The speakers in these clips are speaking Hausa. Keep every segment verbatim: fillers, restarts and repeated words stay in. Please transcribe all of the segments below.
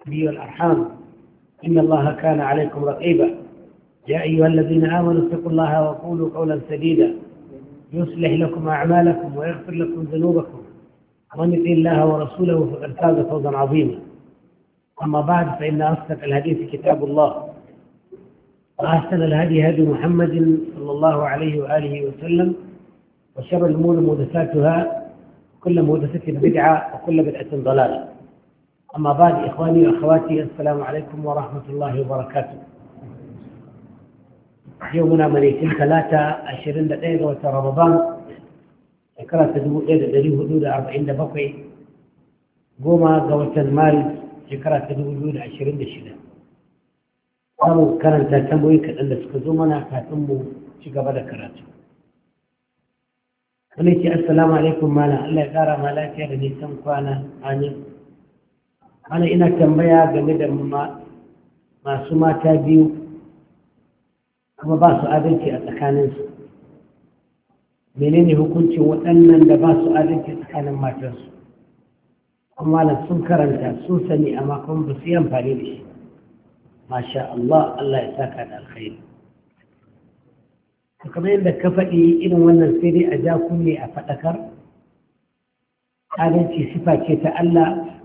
بي والأرحام إن الله كان عليكم رقيبا. يا أيها الذين آمنوا اتقوا الله وقولوا قولا سديدا يصلح لكم أعمالكم ويغفر لكم ذنوبكم ومن يطع الله ورسوله فقد فاز فوزا عظيما. أما بعد فإن أصدق الحديث كتاب الله وأحسن الهدي هدي محمد صلى الله عليه وآله وسلم وشر الأمور محدثاتها وكل محدثة بدعة وكل بدعة ضلالة. أما بعد إخواني وأخواتي السلام عليكم ورحمة الله وبركاته. يومنا مليكين ثلاثة عشرين دقيقة وتر رمضان شكرا تدبو إيد دريه حدود أربعين دقيقة قوما قوة المال شكرا تدبو حدود عشرين دقيقة. قالوا كانت تتنبوي كأن سكزومنا كاتمو شكبا ذكراتو. ونيتي السلام عليكم مالا الله يقارى مالا كير نيسان كوانا آني أنا إنا تنبيا قمدا ما سما تابيو kuma ba su adalci a tsakaninsu. Menene hukuncin waɗannan da ba su adalci tsakanin matarsu? Amma nan sun karanta sun sani amma kuma ba su yi amfani da shi. Masha Allah, Allah ya saka da alkhairi. Kamar yadda ka faɗi irin wannan sai dai a ja kunne a faɗakar. Adalci sifa ce ta Allah,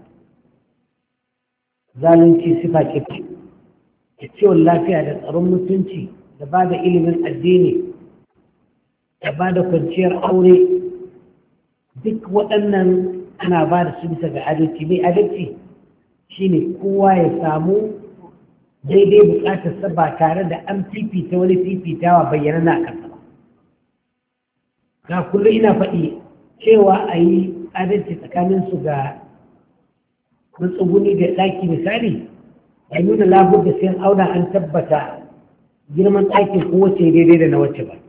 zalunci sifa ce ta ciwon lafiya da tsaron mutunci da ba da ilimin addini da ba da kwanciyar aure duk waɗannan ana ba da su bisa ga adalci. mai adalci shine kowa ya samu daidai bukatarsa ba tare da an fifita wani fifitawa bayyana na kansa ba. ga kullum ina faɗi cewa a yi adalci tsakaninsu ga matsuguni da ɗaki misali a nuna labar da sai auna an tabbata girman ɗakin kowace daidai da na wacce ba.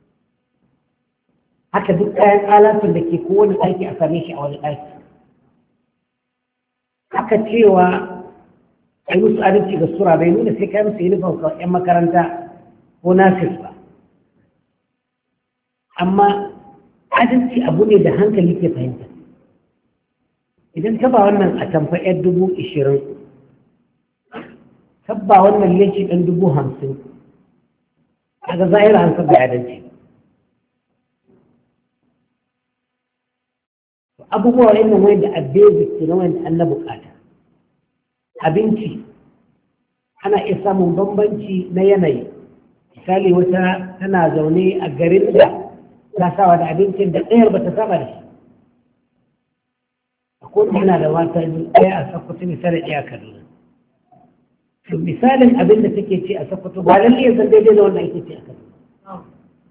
Haka duk kayan alatun da ke kowane ɗaki a same shi a wani ɗaki. Haka cewa a yi musu adalci ga sura bai nuna sai kayan musu yunifon ga 'yan makaranta ko nasir ba. Amma adalci abu ne da hankali ke fahimta. Idan ka ba wannan a tamfa 'yar dubu ishirin, ka ba wannan leshi ɗan dubu hamsin, kaga zahira an sabda adalci. Abubuwa yin wanda a basic na wanda an na bukata. Abinci ana iya samun bambanci na yanayi. Misali wata tana zaune a garin da ta sawa da abincin da ɗayar ba ta saba da shi. Akwai yana da wata ɗaya a Sokoto misali ɗaya a Kaduna. misalin abin da take ce a Sokoto ba lalle ya san daidai da wannan ake ce a Kaduna.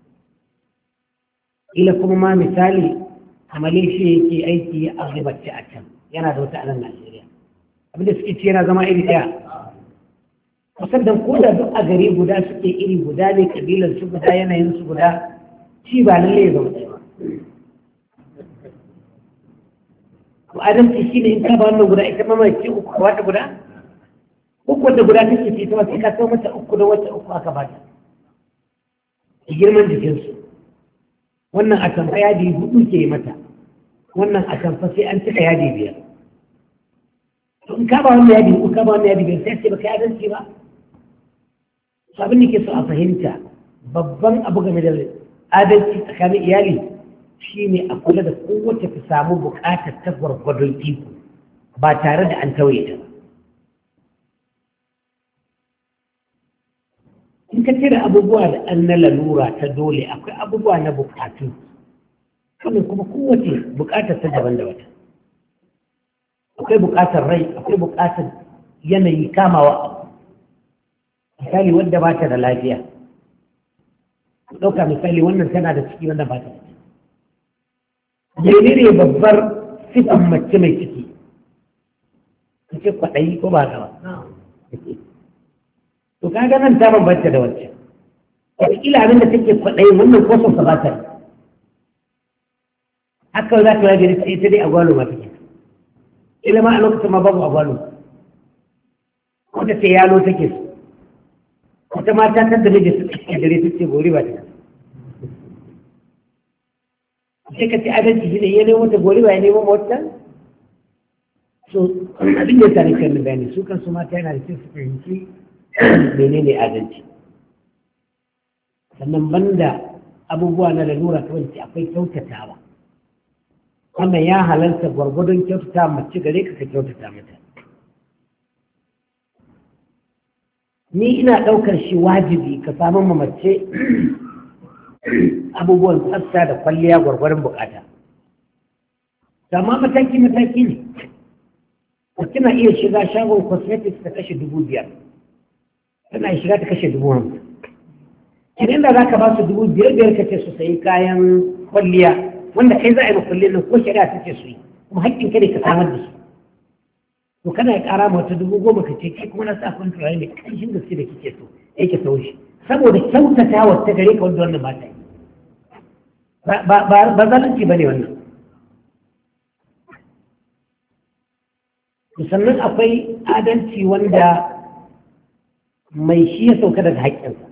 Ila kuma ma misali a Malaysia yake aiki a Azerbaijan a can yana da wata a nan Najeriya. Abin da suke ce yana zama iri ɗaya. Kusan da ko da duk a gari guda suke iri guda ne kabilar su guda yanayin su guda ci ba lalle ya zama ɗaya ba. To adalci shi ne in ka ba wannan guda ita ma mai ce uku ka wata guda? Uku da guda take ce ta wasu ka kawo mata uku da wata uku aka bata. Da girman jikinsu. Wannan a tamfa yadi hudu ke mata. Wannan a tamfa sai an cika yadi biyar. To in ka ba wannan yadi uku ka ba wannan yadi biyar sai ce baka adalci ba. To abin da ke so a fahimta babban abu game da adalci tsakanin iyali shine a kula da kowace ta samu bukatar ta gwargwadon iko ba tare da an tauye ta ba. in ka cire abubuwa da an na lalura ta dole akwai abubuwa na bukatu kamar kuma kowace bukatar ta daban da wata akwai bukatar rai akwai bukatar yanayi kamawa misali wadda ba ta da lafiya ɗauka misali wannan tana da ciki wanda ba ta da ciki ne babbar sifan mace mai ciki ta ce kwaɗayi ko ba gaba to kaga nan ta bambanta da wacce wataƙila abin da take kwaɗayi wannan ko son ba ta haka za ta wajen ta ita dai agwalo ma take ila ma a lokacin ma babu agwalo wata ce yalo take su wata mata ta da miji su take dare ta ce gori ba ta sai ka ce adalci shi ne ya nemo ta gori ba ya nemo wata so abin da tare kan bayani su kan su mata yana da cikin fahimci menene adalci sannan banda abubuwa na lalura ta wanci akwai kyautatawa wannan ya halarta gwargwadon kyautata mace gare ka ka kyautata mata ni ina ɗaukar shi wajibi ka samu ma mace abubuwan tsafta da kwalliya gwargwaron bukata amma mataki mataki ne tana iya shiga shagon cosmetics ta kashe dubu biyar tana shiga ta kashe dubu hamsin idan da za ka ba su dubu biyar biyar ka ce su sayi kayan kwalliya wanda kai za a yi makwallin nan ko shari'a ta ce su yi kuma haƙƙin ka ne ka samar da su to kana ya ƙara wata dubu goma ka ce kai kuma na sa kun turare mai ƙanshin gaske da kike so yake sau shi saboda kyautata wa ta gare ka wanda wannan ba ta yi ba zalunci ba ne wannan sannan akwai adalci wanda mai shi ya sauka daga haƙƙinsa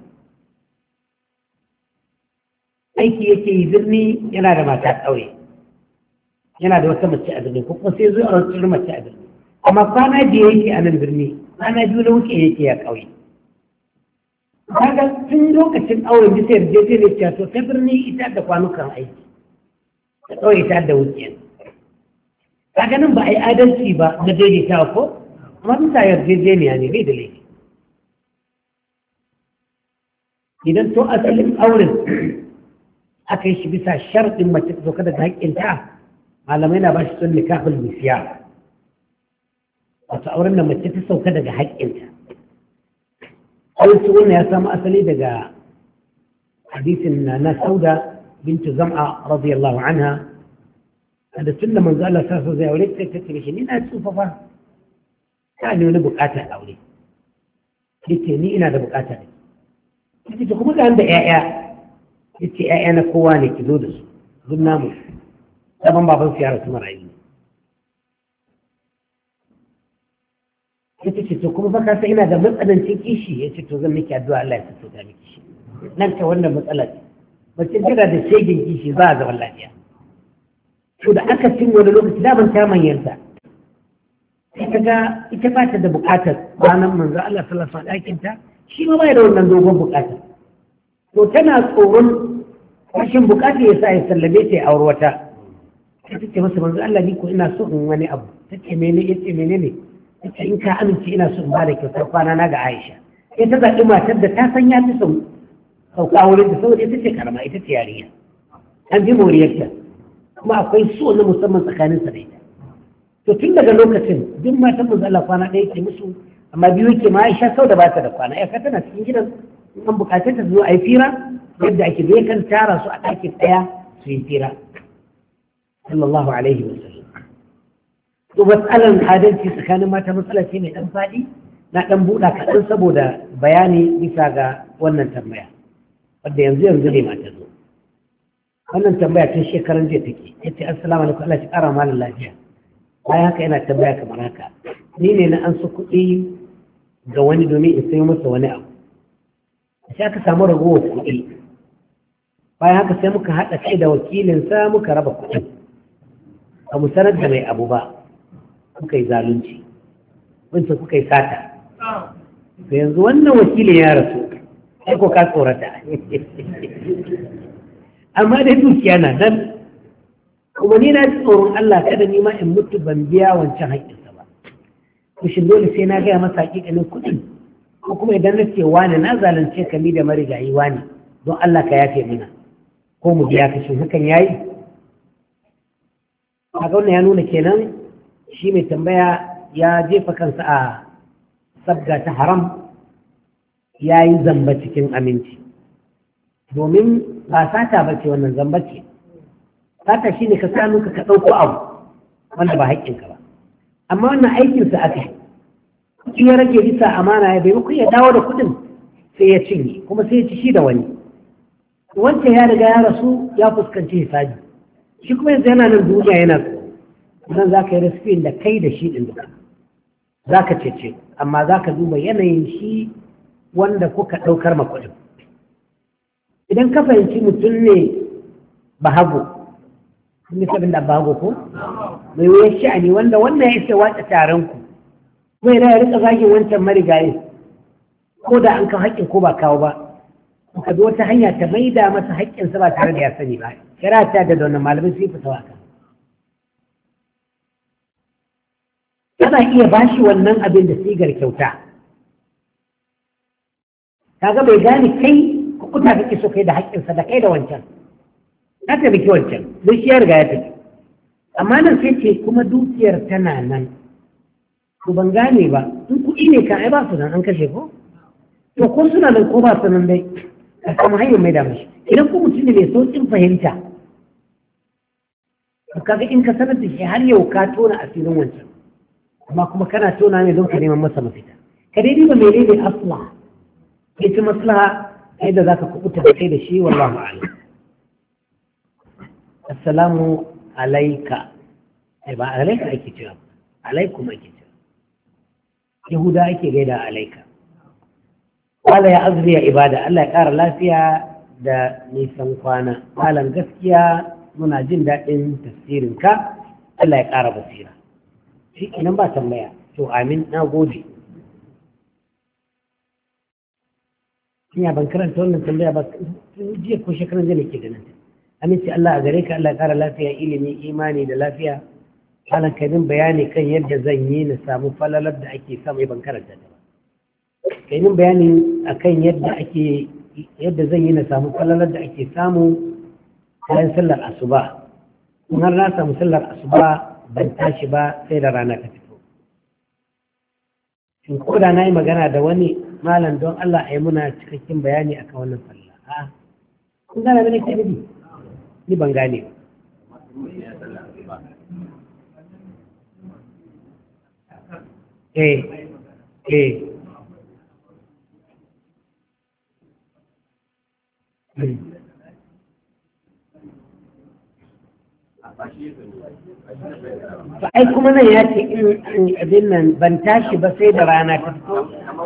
aiki yake yi birni yana da mata ƙauye yana da wata mace a birni ko kuma sai zuwa wata mace a birni amma kwana biyu yake a nan birni kwana biyu na wuce yake a ƙauye kaga tun lokacin auren bisa yarjejeniyar cewa to ta birni ita da kwanukan aiki ta ƙauye ita da wuce kaga nan ba a yi adalci ba na daidaitawa ko amma bisa yarjejeniya ne bai da laifi idan to asalin auren aka yi shi bisa sharɗin mace ta sauka daga haƙƙinta malamai na ba shi sun nikahul misiya wato auren da mace ta sauka daga haƙƙinta aure wannan ya samu asali daga hadisin na na sauda bintu zam'a radiyallahu anha da tun da manzo Allah sa so zai aure ta ta ce ni na tsufa fa ta ne wani buƙatar aure yace ni ina da buƙata ne yace kuma ga da ƴaƴa yace ƴaƴa na kowa ne ki zo da su duk namu saban baban su ya rasu marayu ne yace ce to kuma baka sai ina da matsanancin kishi yace to zan miki addu'a Allah ya sassauta miki shi nan ka wannan matsala ce mace tana da shegin kishi za a zaman lafiya to da aka cin wani lokaci daman ta manyanta sai ka ga ita ba ta da buƙatar ranar manzo Allah sallallahu alaihi wasallam ɗakinta shi ma bai da wannan dogon buƙatar to tana tsoron rashin buƙatar ya sa ya sallame ta ya aure wata sai ta ce masa manzo Allah ni ko ina so in wani abu ta ce mene ya ce menene ta ce in ka amince ina so in ba da kyautar kwana na ga Aisha sai ta zaɓi matar da ta san ya fi son sauka wurin da saboda ita ce karama ita ce yarinya an bi moriyarta kuma akwai so na musamman tsakanin sa da ita to tun daga lokacin duk matan manzo Allah kwana ɗaya ke musu amma biyu yake ma Aisha sau da ba ta da kwana ya tana cikin gidan in an bukace ta zo a yi fira yadda ake da yakan tara su a ɗakin ɗaya su yi fira sallallahu alaihi wa sallam to matsalan adalci tsakanin mata matsala ce mai ɗan faɗi na ɗan buɗa kaɗan saboda bayani bisa ga wannan tambaya wadda yanzu yanzu ne mata zo wannan tambaya tun shekaran jiya take ya ce assalamu alaikum Allah shi ƙara malin lafiya bayan haka yana tambaya kamar haka ni ne na an su kuɗi ga wani domin in sayo masa wani abu sai aka samu ragowar kuɗi bayan haka sai muka haɗa kai da wakilinsa muka raba kuɗi ba mu sanar da mai abu ba kuka yi zalunci wancan kuka yi sata to yanzu wannan wakilin ya rasu sai ko ka tsorata amma dai dukiya na nan kuma ni na ji tsoron Allah kada ni ma in mutu ban biya wancan haƙƙinsa ba kushin dole sai na gaya masa haƙiƙanin kuɗin ko kuma idan na ce wani na zalunce ka ni da marigayi wani don Allah ka yafe mana ko mu biya ka shin hakan yayi haka wannan ya nuna kenan shi mai tambaya ya jefa kansa a sabga ta haram ya yi zamba cikin aminci domin ba sata ba ce wannan zamba ce sata shi ne ka sanu ka ɗauko abu wanda ba haƙƙinka ba amma wannan aikinsa aka yi kuɗi ya rage bisa amana ya bai ya dawo da kuɗin sai ya cinye kuma sai ya ci shi da wani wancan ya riga ya rasu ya fuskanci hisabi shi kuma yanzu yana nan duniya yana nan za ka yi rasfin da kai da shi ɗin duka za ka cece amma za ka duba yanayin shi wanda kuka ɗaukar makuɗin idan ka fahimci mutum ne ba hago kun yi sabin da ba hago ko mai wuyar sha'ani wanda wannan ya ce watsa taron ku kuma yana ya rika zagin wancan marigayi ko da an kawo haƙƙin ko ba kawo ba ka bi wata hanya ta maida masa haƙƙinsa ba tare da ya sani ba kira ta da wannan malamin sai fita waka kana iya bashi wannan abin da sigar kyauta kaga bai gane kai kuta kake so kai da haƙƙinsa da kai da wancan ka tafi wancan don shi ya riga ya tafi amma nan sai ce kuma dukiyar tana nan to ban gane ba in kuɗi ne kan ai ba su nan an kashe ko to ko suna nan ko ba su nan dai ka samu hanyar mai da mashi idan ko mutum ne mai sauƙin fahimta to kaga in ka sanar da shi har yau ka tona asirin wancan amma kuma kana tona ne don ka neman masa mafita ka daidai ba mai daidai asla ya ci maslaha yadda za ka kuɓuta da kai da shi wallahu a'lam assalamu alaika ai ba alaika ake cewa alaikum ake cewa yahuda ake gaida alaika wala ya azri ya ibada Allah ya ƙara lafiya da nisan kwana malam gaskiya muna jin daɗin tafsirin ka Allah ya ƙara basira shi kenan ba tambaya to amin na gode ina ban karanta wannan tambaya ba jiya ko shekaran da nake ganin ta aminci Allah a gare ka Allah ya ƙara lafiya ilimi imani da lafiya malam kamin bayani kan yadda zan yi na samu falalar da ake samu ban karanta ta ba kamin bayani akan yadda ake yadda zan yi na samu falalar da ake samu bayan sallar asuba in har na samu sallar asuba ban tashi ba sai da rana ta fito shin ko da na yi magana da wani malam don Allah a yi muna cikakken bayani akan wannan falla a kun gana da nake nufi ni ban gane ba eh eh ba ai kuma nan ya ce in abin nan ban tashi ba sai da rana ta fito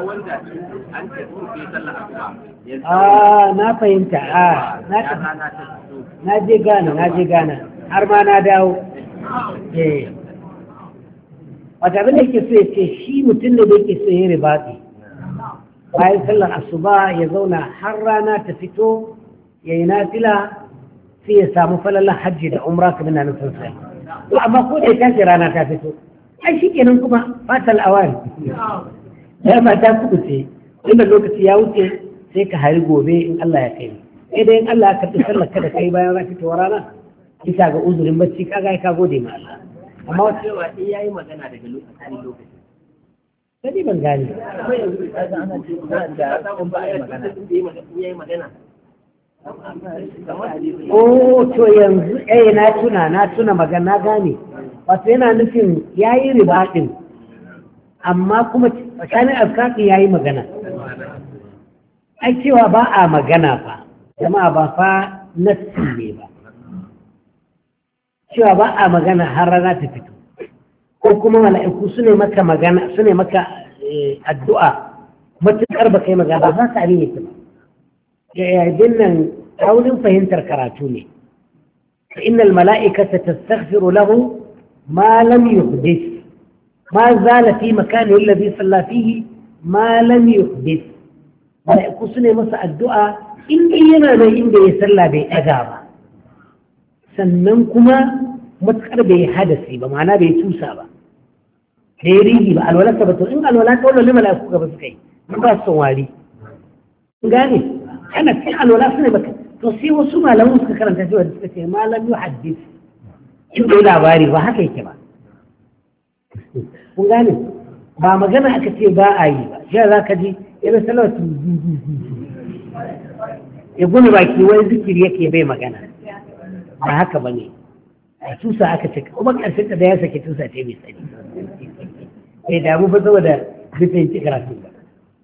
a na fahimta a na je gana na je gana har ma na dawo eh wata abin da ke so ya ce shi mutum da yake so ya ribaɗi bayan sallar asuba ya zauna har rana ta fito ya yi nafila sai ya samu falalar hajji da umra kamar na nufin sai to amma ko da ya tashi rana ta fito ai shi kenan kuma fatal awari ya ma ta kubuce inda lokaci ya wuce sai ka hari gobe in Allah ya kai sai dai in Allah ya karɓi sallar ka da kai bayan rana fitowar rana bisa ga uzurin bacci kaga ka gode ma Allah amma wata yawa in yayi magana daga lokacin lokaci sai ban gane akwai yanzu kaga ana ce da kun ba magana yayi magana oh to yanzu eh na tuna na tuna magana gane wato yana nufin yayi ribaɗin amma kuma tsakanin afkaɗin yayi magana ai cewa ba a magana fa jama'a ba fa nassi ne ba cewa ba a magana har rana ta fito ko kuma mala'iku su ne maka magana su ne maka addu'a matuƙar ba kai magana ba za ka abin yake ba yayin nan kaunin fahimtar karatu ne fa innal mala'ikata tastaghfiru lahu ma lam yuhdith ma zala fi makanihi alladhi salla fihi ma lam yuhdith mala'iku su ne masa addu'a in yana nan inda ya salla bai ɗaga ba sannan kuma matuƙar bai hadasi ba ma'ana bai tusa ba da ya rigi ba alwalarsa ba to in alwala ta wani mala'iku gaba suka yi in ba su son wari gane ana cikin alwala su ne baka to sai wasu malamu suka karanta cewa da suka ce malam yu haddis in bai labari ba haka yake ba kun gane ba magana aka ce ba a yi ba shi za ka ji yana salawatu ya gumi baki wani zikiri yake bai magana ba haka ba ne a tusa aka ce kuma ƙarshen da ya sake tusa ce mai tsari bai damu ba saboda rufin ci karatu ba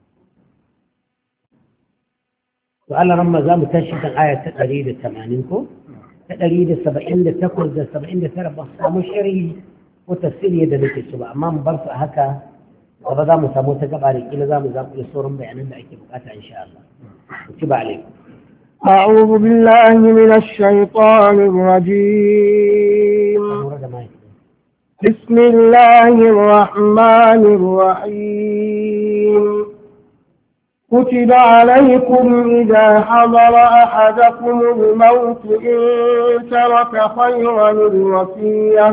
to Allah ramma za mu tashi kan aya ta ɗari da tamanin ko ta ɗari da saba'in da takwas da saba'in da tara ba su samu sharhi ko tafsiri yadda nake so ba amma mu bar su a haka gaba za mu samu ta gaba da kila za mu zaɓi da sauran bayanan da ake bukata insha Allah ci ba alaikum أعوذ بالله من الشيطان الرجيم بسم الله الرحمن الرحيم كتب عليكم إذا حضر أحدكم الموت إن ترك خيرا الوصية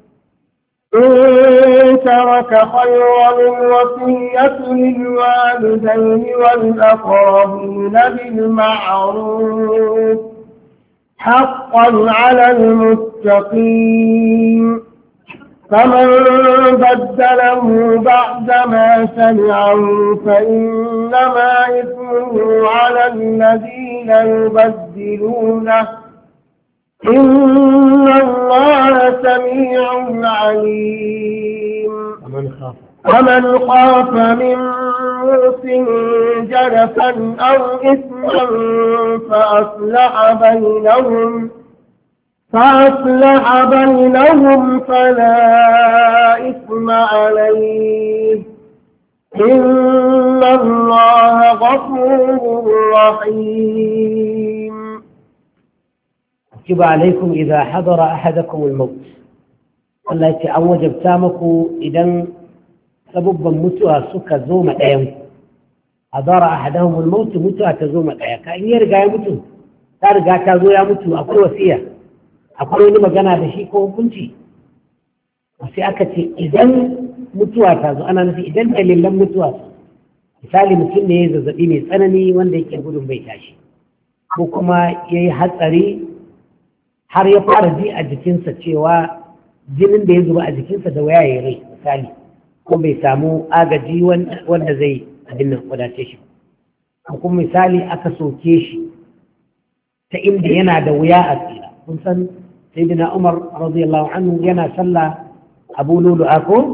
إن ترك خيرا الوصية للوالدين والأقربين بالمعروف حقا على المتقين فمن بدله بعدما سمعه فإنما إثمه على الذين يبدلونه إن الله سميع عليم فمن خاف من موص جنفا أو إثما فأصلح بينهم فأصلح بينهم فلا إثم عليه إن الله غفور رحيم كتب عليكم إذا حضر أحدكم الموت الله يتعوج بتامكو إذن سببا متوى سكا زوم أيام حضر أحدهم الموت متوى تزوم أيام كأن يرجع يموتوا ترجع تزوم يموتوا أقول وسيا akwai wani magana da shi ko hukunci sai aka ce idan mutuwa ta zo ana nufi idan dalilan mutuwa misali mutum ne ya zazzabi mai tsanani wanda yake gudun bai tashi ko kuma ya yi hatsari har ya fara ji a jikinsa cewa jinin da ya zuba a jikinsa da waya ya rai misali ko bai samu agaji wanda zai abin nan wadace shi ko kuma misali aka soke shi ta inda yana da wuya a tsira kun san سيدنا عمر رضي الله عنه ينا صلى أبو لولو أكو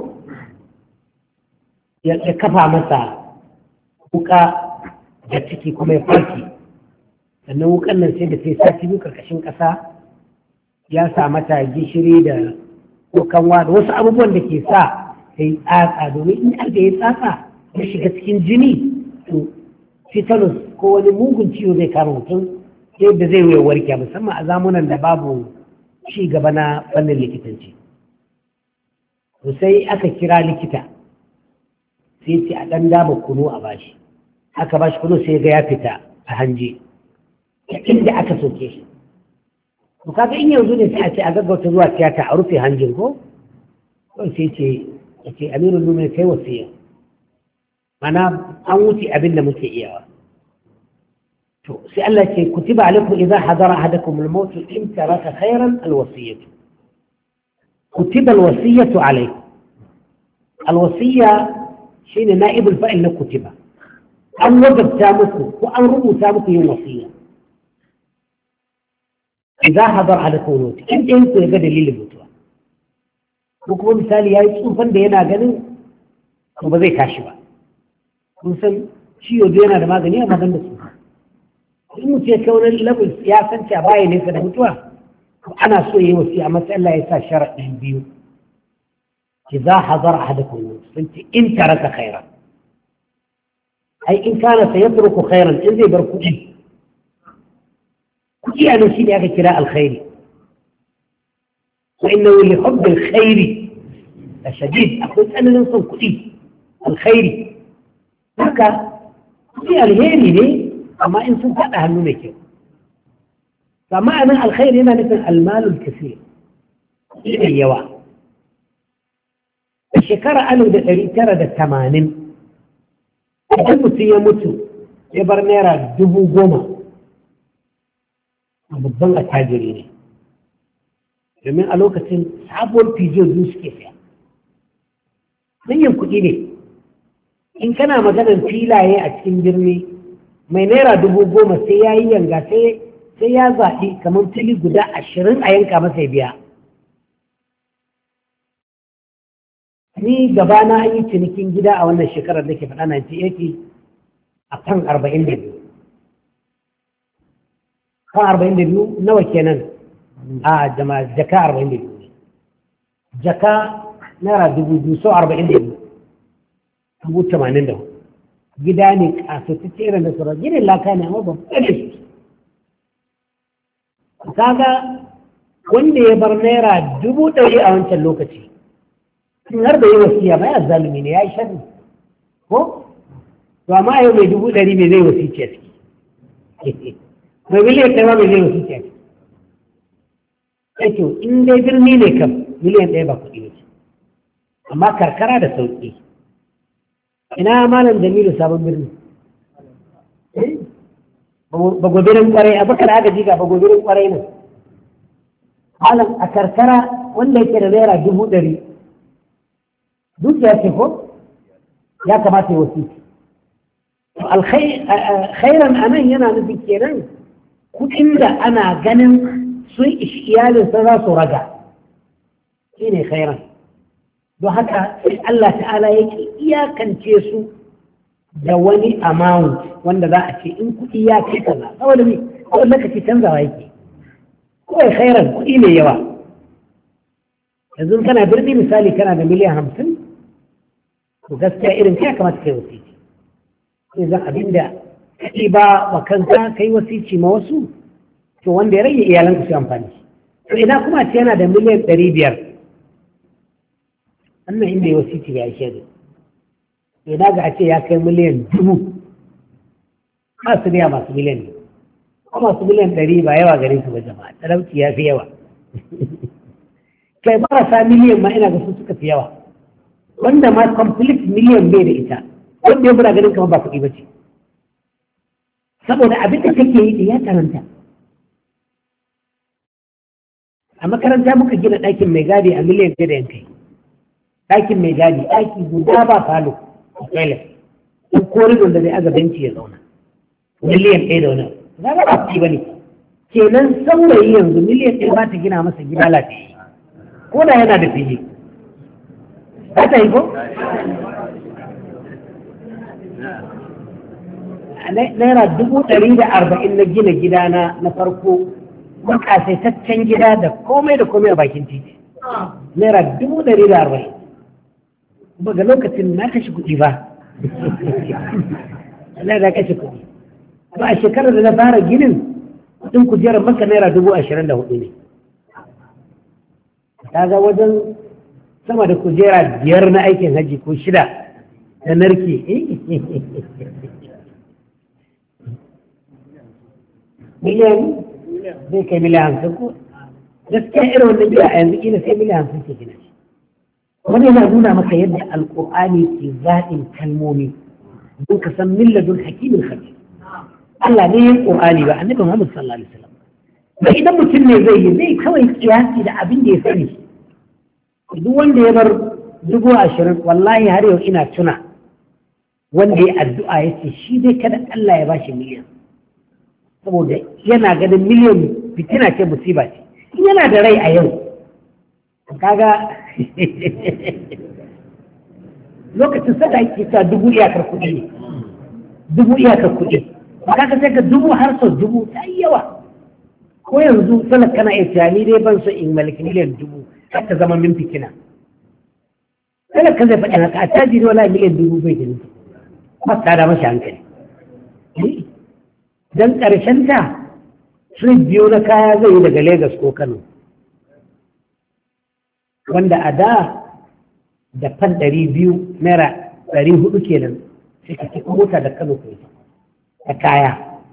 يكفى مسا وكا جتكي كما يفركي لأنه وكأن سيدة في ساتي بيوكا كشن كسا ياسا متى جيشري دا وكان واد وسا أبوبون دكي سا في آسا دومي إن أجي ساسا يشي كتكين جني في تلس كواني موغن تيو زي كاروتون يبدأ زي ويوريكا مسمى أزامونا لبابو ci gaba na fannin likitanci to sai aka kira likita sai ce a ɗan dama kunu a bashi aka bashi kunu sai ga ya fita a hanji inda aka soke shi to kaga in yanzu ne sai a ce a gaggauta zuwa tiyata a rufe hanjin ko kawai sai ce ya ce amirul mu'minin kai wasiya mana an wuce abin da muke iyawa سألت كتب عليكم إذا حضر أحدكم الموت إن ترك خيرا الوصية كتب الوصية عليكم الوصية شين نائب الفائل كتب أن وجب تامكم وأن ربو تامكم يوم وصية إذا حضر أحدكم الموت إن أنتم يقدر لي الموتوى وكما مثالي يا يسوفا دينا قدن وبذي كاشبا ونسل شيء دينا لما قنيا ما قندسوا in mutu ya kai wani level ya san cewa baya nesa da mutuwa ana so yi wasi a matsayin Allah ya sa sharaɗin biyu ki za hazar ahadakum sun ce in taraka khairan ai in kana sayatruku khairan in zai bar kuɗi kuɗi a nan shi ne aka kira alkhairi wa innahu li hubbi alkhairi la shadid akwai tsananin son kuɗi alkhairi haka kuɗi alheri ne amma in sun faɗa hannu mai kyau amma anan alkhairi yana nufin almalul kasir mai yawa a shekara alif da ɗari tara da tamanin idan mutum ya mutu ya bar naira dubu goma a babban attajiri ne domin a lokacin sabuwar fijo biyu suke siya manyan kuɗi ne in kana maganar filaye a cikin birni mai naira dubu goma sai ya yi yanga sai ya zaɓi kamar fili guda ashirin a yanka masa biya ni gaba na an yi cinikin gida a wannan shekarar da ke faɗa na ce yake a kan arba'in da biyu kan arba'in da biyu nawa kenan a jama'a jaka arba'in da biyu jaka naira dubu biyu sau arba'in da biyu dubu tamanin da hudu gida ne kasatacce irin da sauran gidan laka ne amma ba ɗaya su kaga wanda ya bar naira dubu ɗari a wancan lokaci in har da yi wasiya ba ya zalimi ne ya yi sharri ko to amma yau mai dubu ɗari mai zai wasici a ciki mai miliyan ɗaya ma mai zai wasici a ciki to in dai birni ne kam miliyan ɗaya ba kuɗi ne amma karkara da sauƙi ina malam Jamilu sabon birni ba gobirin kwarai abakar agaji ga ba gobirin kwarai ne malam a karkara wanda yake da naira dubu ɗari dukiya ce ko ya kamata ya wasiti alkhairan anan yana nufin kenan kuɗin da ana ganin sun ishi iyalinsa za su raga shi ne khairan don haka sai Allah ta'ala yake iyakance su da wani amount wanda za a ce in kuɗi ya kai kaza saboda me kawai lokaci canzawa yake kawai khairan kuɗi mai yawa yanzu kana birni misali kana da miliyan hamsin to gaskiya irin kai kamata kai wasici sai zan abinda kaɗi ba wa kanka kai wasici ma wasu to wanda ya rage iyalanka su amfani to ina kuma ce yana da miliyan ɗari biyar annan inda ya wasiti ya ishe ne ina ga a ce ya kai miliyan dubu masu ne masu miliyan ne kuma masu miliyan ɗari ba yawa gare su ba jama'a talauci ya fi yawa kai marasa miliyan ma ina ga su suka fi yawa wanda ma complete miliyan bai da ita wanda ya bura ganin kamar ba kuɗi ba ce saboda abin da kake yi ya karanta a makaranta muka gina ɗakin mai gadi a miliyan ɗaya da yankai ɗakin mai gadi ɗaki guda ba falo a toilet in koridon da zai aga benci ya zauna miliyan ɗaya da wani za ga ba ci ba ne kenan saurayi yanzu miliyan ɗaya ba ta gina masa gida lafiya ko da yana da fili ba ta yi ko naira dubu ɗari da arba'in na gina gida na farko makasaitaccen gida da komai da komai a bakin titi naira dubu ɗari da arba'in kuma ga lokacin na kashe kuɗi ba Allah na kashe kuɗi ba a shekarar da na fara ginin kuɗin kujerar maka naira dubu ashirin da hudu ne ta ga wajen sama da kujera biyar na aikin hajji ko shida da narke miliyan zai kai miliyan hamsin ko gaskiya irin wannan gida a yanzu kila sai miliyan hamsin ke gina shi wani yana nuna maka yadda alƙur'ani ke zaɓin kalmomi don ka san milladun hakimin khabir Allah ne yin ƙur'ani ba annabi Muhammad sallallahu alaihi wasallam ba idan mutum ne zai yi zai kawai kiyasi da abin da ya sani duk wanda ya bar dubu ashirin wallahi har yau ina tuna wanda ya addu'a ya ce shi dai kada Allah ya bashi miliyan saboda yana ganin miliyan fitina ce musiba ce in yana da rai a yau kaga lokacin sada ake ta dubu iyakar kuɗi ne dubu iyakar kuɗi kaga sai ka dubu har sau dubu ta yi yawa ko yanzu sanar kana iya cewa ni dai ban so in malaki miliyan dubu har ta zama min fitina sanar kan zai faɗi haka a tajiri wala miliyan dubu bai da nufi ba ta da mashi hankali don ƙarshen ta sun biyu na kaya zai yi daga Legas ko Kano wanda a da da fan ɗari biyu naira ɗari hudu kenan sai ka cikin mota da Kano ko ta kaya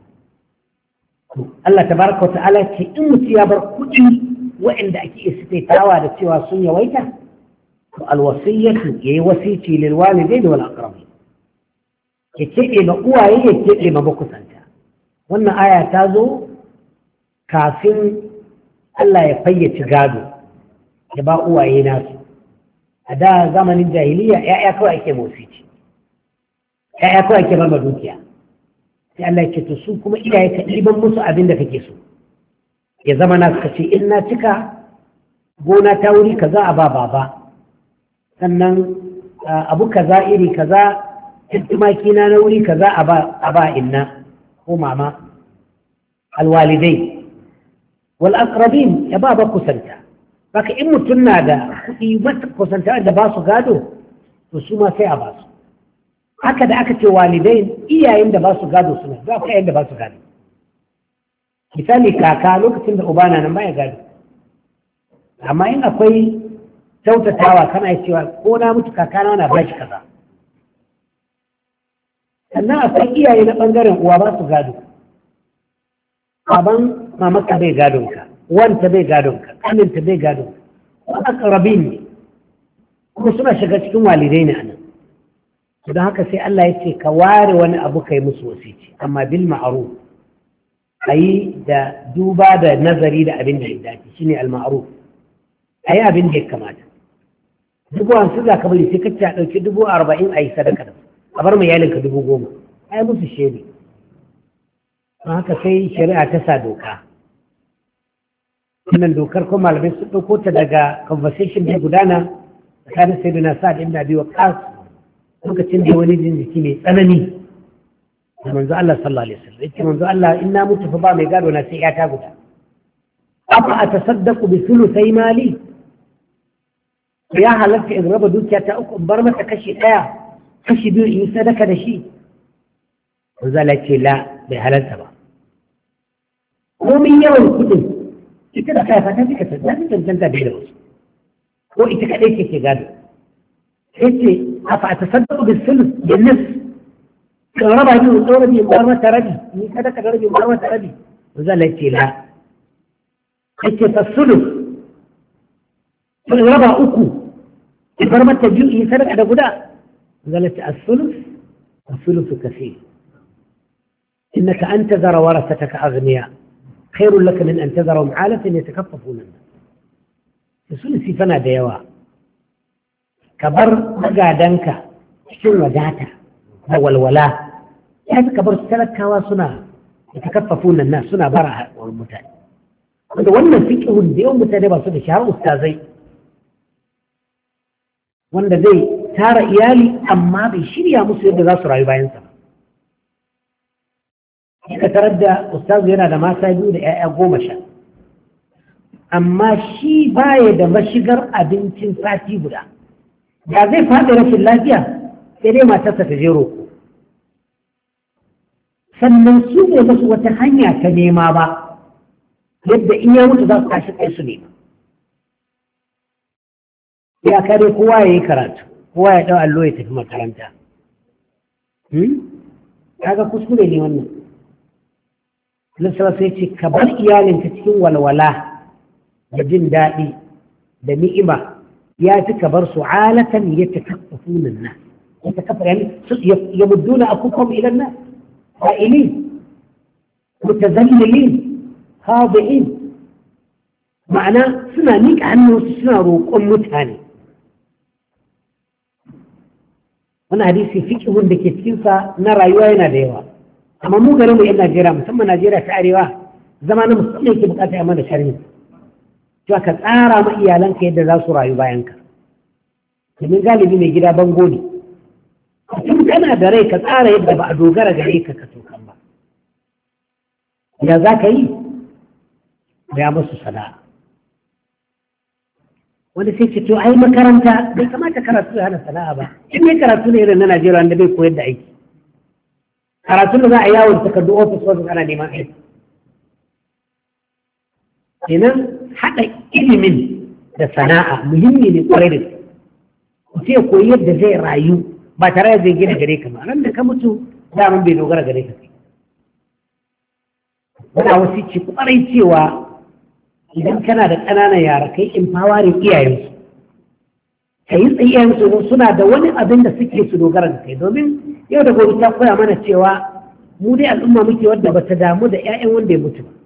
Allah ta baraka wata ala ce in mutu ya bar kuɗi waɗanda ake isitaitawa da cewa sun yawaita to alwasiyyatu yayi wasici lil walidaini wal aqrabin ya keɓe ma uwaye ya keɓe ma makusanta wannan aya ta zo kafin Allah ya fayyace gado da ba uwaye nasu a da zamanin jahiliya ya'ya kawai ake motsi ya'ya kawai ake rama dukiya sai Allah ya ce to su kuma iyaye ka ɗiban musu abin da kake so ya zama na suka ce in na cika gona ta wuri kaza a ba baba sannan abu kaza iri kaza tumaki na na wuri kaza a ba inna ko mama alwalidai wal aqrabin ya ba ba kusanta baka in mutum na da kuɗi mata kusanta da ba su gado to su ma sai a ba su haka da aka ce walidai iyayen da ba su gado suna za ku iyayen da ba su gado misali kaka lokacin da ubana nan baya gado amma in akwai kyautatawa kana cewa ko na mutu kakana na ba shi kaza. Sannan akwai iyaye na ɓangaren uwa ba su gado. Baban mamaka bai gadonka, wanta bai gadonka, ƙaninta bai gadonka, ko akrabin ne, kuma suna shiga cikin walidai ne anan. Don haka sai Allah ya ce ka ware wani abu kai musu wasici, amma bil ma'ruf ayi da duba da nazari da abin da ya dace shine al ma'ruf. Ayi abin da ya kamata. Dubu hamsin za ka bari sai ka ci a ɗauki dubu arba'in a yi sadaka da su. A bar mai yalinka dubu goma ai musu shiri. Don haka sai shari'a ta sa doka. Wannan dokar ko malamai sun ɗauko ta daga conversation da gudana tsakanin sayyidina Sa'ad ibn Abi Waqqas lokacin da wani jin jiki mai tsanani da manzo Allah sallallahu alaihi wasallam yace manzo Allah inna mutu fa ba mai gado na sai ya ta guda. Afa atasaddaqu bi thuluthi mali ya halatta in raba dukiya ta uku in bar mata kashi ɗaya kashi biyu in yi sadaka da shi. Zala ce la bai halarta ba. Komin yawan kudin ita da kayafa ta fika ta cancanta bai da wasu. Ko ita kaɗai ce ke gado. Sai ce a fa ta sadaka da sulus da nis. Kan raba biyu tsoro biyu bar mata rabi ni sadaka da rabi bar mata rabi. Zala ce la. Sai ce ta sulus. Sun raba uku in bar mata biyu in sadaka da guda. قالت الثلث الثلث كثير إنك أن تذر ورثتك أغنياء خير لك من أن تذرهم عالة يتكففون الناس. الثلث فنا ديوا كبر مقادنك شنو وداتا هو الولاء هذا كبر ثلاث كواسنا يتكففون الناس سنة برع والمتان هذا وانا فكه اليوم متانبا صدق شهر أستاذي وانا زي tara iyali amma bai shirya musu yadda za su rayu bayansa ba. Ika tarar da ustazu yana da mata biyu da ‘ya'ya goma sha, amma shi baya da mashigar abincin sati guda. Da zai faɗi rashin lafiya sai dai matarsa ta je roƙo. Sannan su ne masu wata hanya ta nema ba, yadda in ya mutu za su tashi kai su nema. Ya kare kowa ya yi karatu. kowa ya ɗau allo ya tafi makaranta. Kaga kuskure ne wannan. Lissawa sai ce ka bar iyalinka cikin walwala da jin daɗi da ni'ima ya fi ka bar su alatan ya takaffafu nan na. Ya takaffa yani ya mudduna akukum ila nan. Fa'ilin, mutazallilin, khadi'in. Ma'ana suna miƙa hannunsu suna roƙon mutane. wani hadisi fikihun da ke cikinsa na rayuwa yana da yawa amma mu garin mu yan Najeriya musamman Najeriya ta arewa zama na musamman yake bukata ya mana sharhi cewa ka tsara ma iyalanka yadda za su rayu bayan ka domin galibi mai gida bango ne tun kana da rai ka tsara yadda ba a dogara gare ka ka tokan ba ya za ka yi ya musu sana'a wanda sai ce to ai makaranta bai kamata karatu ya hana sana'a ba in ne karatu ne irin na Najeriya wanda bai koyar da aiki karatu da za a yawon takardu ofis ofis ana neman aiki kenan haɗa ilimin da sana'a muhimmi ne kwarai da su sai koyi yadda zai rayu ba tare da zai gina gare ka ba nan da ka mutu daman bai dogara gare ka kai wanda wasu ci kwarai cewa idan kana da ƙananan yara kai empowering iyayensu ka yi tsaye iyayensu suna da wani abin da suke su dogara da kai domin yau da gobe ta koya mana cewa mu dai al'umma muke wadda ba ta damu da 'ya'yan wanda ya mutu ba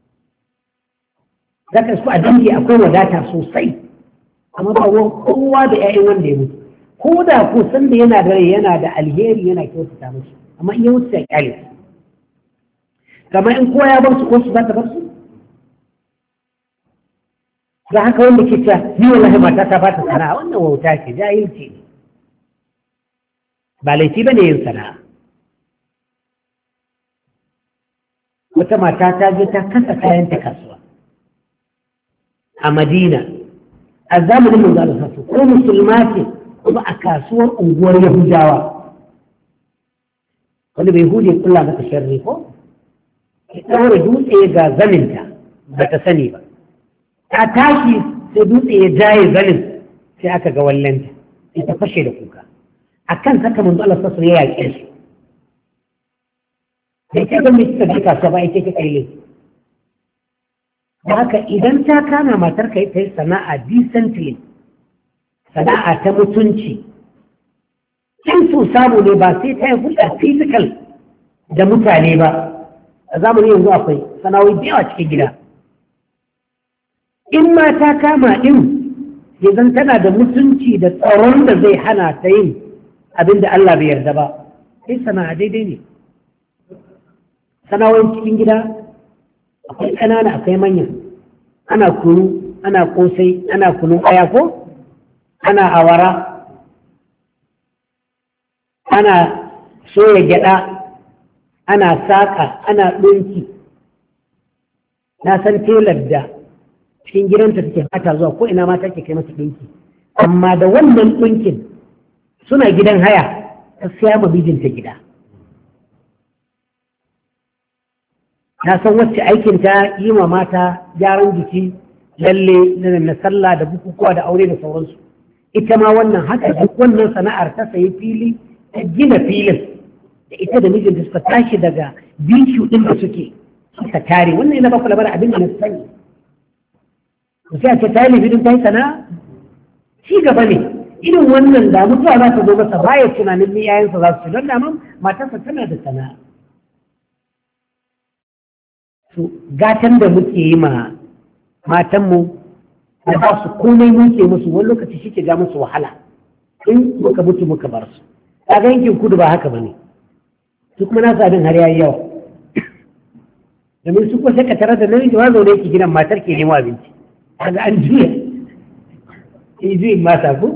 za ka su a dangi akwai wadata sosai amma ba kowa da 'ya'yan wanda ya mutu ko da ko san da yana da rai yana da alheri yana kyautata musu amma in ya wuce ya kyale kamar in kowa ya bar su ko su za ta bar su da haka wanda ke cewa ni wallahi mata ta ba ta sana'a wannan wauta ce jahilci ne ba laifi bane yin sana'a wata mata ta je ta kasa kayan ta kasuwa a Madina a zamanin manzo Allah sallallahu ko musulma ce kuma a kasuwar unguwar Yahudawa wanda bai hude kula mata sharri ko ki daura dutse ga zaminta ba ta sani ba ta tashi sai dutse ya jaye zanin sai aka ga wallanta sai ta fashe da kuka akan haka manzo Allah sallallahu alaihi wasallam ya yaƙe su da ita ga mai tafi kasuwa ba ita ke kai laifi haka idan ta kama matar ka ta yi sana'a decently sana'a ta mutunci in so samu ne ba sai ta yi hulɗa physical da mutane ba a zamanin yanzu akwai sana'o'i da yawa cikin gida in ma ta kama ɗin yanzu tana da mutunci da tsaron da zai hana ta yin abin da Allah bai yarda ba sai sana'a daidai ne sana'o'in cikin gida akwai ƙanana akwai manya ana kunu ana kosai ana kunun aya ko ana awara ana soya gyada ana saƙa ana ɗinki na san telar da cikin gidanta take fata zuwa ko ina mata ke kai mata ɗinki amma da wannan ɗinkin suna gidan haya ta siya ma mijinta gida na san wacce aikinta yi ma mata gyaran jiki lalle na sallah da bukukuwa da aure da sauransu ita ma wannan haka duk wannan sana'ar ta sayi fili ta gina filin da ita da mijinta suka tashi daga bishiyu ɗin da suke suka tare wannan yana baku labarin abin da na sani ku sai a ce ta yi libidin ta yi sana'a ci gaba ne irin wannan da mutuwa za ta zo masa baya tunanin ni yayansa za su ci don daman matarsa tana da sana'a to gatan da muke yi ma matanmu da ba su komai muke musu wani lokaci shi ke ga musu wahala in muka mutu muka bar su kaga yankin kudu ba haka bane su kuma na sabin har yayi yawa domin su ko sai ka tarar da namiji wa zaune yake gidan matar ke nemo abinci kaga an juya in juyin mata ku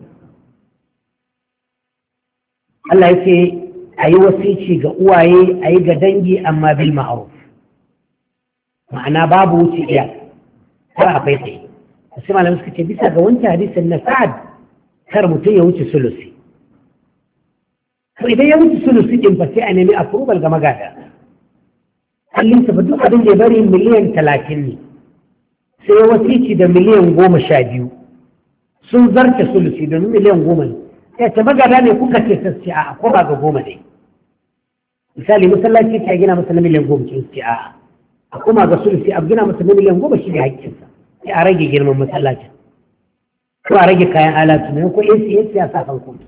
Allah ya ce a yi wasici ga uwaye a yi ga dangi amma bil ma'ruf ma'ana babu wuce iya kar a fai tsaye sai malamai suka ce bisa ga wancan hadisin na sa'ad kar mutum ya wuce sulusi to idan ya wuce sulusi din fa sai a nemi approval ga magada hallin sa duk abin da ya bari miliyan talatin ne sai ya wasici da miliyan goma sha biyu sun zarce sulusi domin miliyan goma ne sai ta magada ne kuka ce sassi a ko ba ga goma ne misali masallaci ta gina masa na miliyan goma ce a'a a kuma ga sulusi a gina masa na miliyan goma shi ne haƙƙinsa sai a rage girman masallacin ko a rage kayan alatu ne ko yan siyan siyasa kan kuma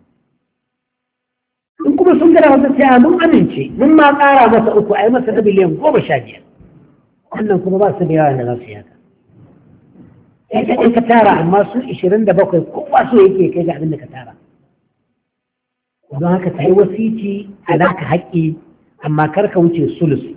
in kuma sun gara masa sai mun amince mun ma ƙara masa uku a yi masa na miliyan goma sha biyar wannan kuma ba su da yawa da za su yi haka sai ka ɗin ka tara amma su ishirin da bakwai kowa so yake kai ga abin da ka tara don haka ta yi wasici a naka haƙƙi amma kar ka wuce sulusi